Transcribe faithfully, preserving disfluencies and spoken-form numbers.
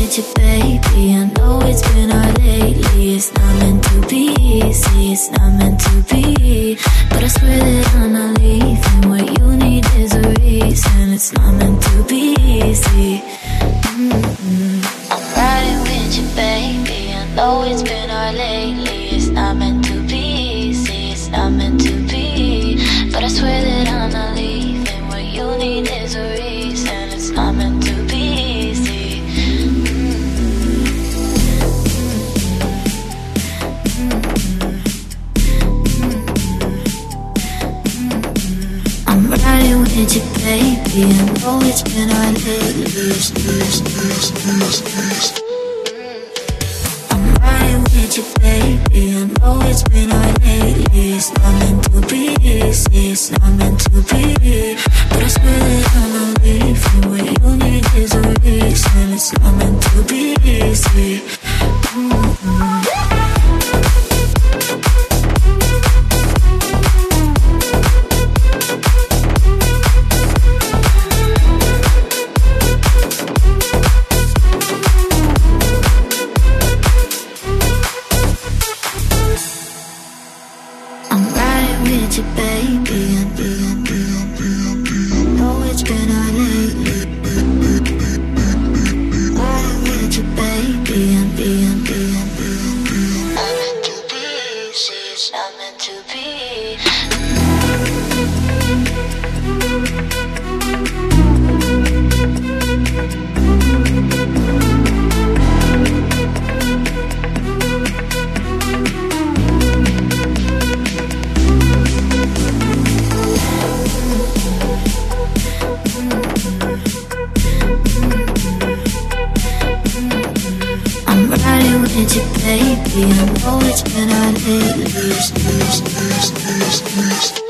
with you, baby. I know it's been hard lately. It's not meant to be easy, it's not meant to be. But I swear that I'm not leaving. What you need is a reason. It's not meant to be easy. Mm-hmm. I'm riding with you, baby. I know it's been hard lately. It's not meant to be easy, it's not meant to be. But I swear that I'm not leaving. What you need is a reason. It's not meant to be easy. I'm riding with you, baby. I know it's been hard lately. I'm riding with you, baby. I know it's been hard lately. It's not meant to be easy, it's not meant to be. But I swear that I'm not leaving. What you need is a reason. It's not meant to be easy. Mm-hmm. With you, baby, I know it's been hard lately.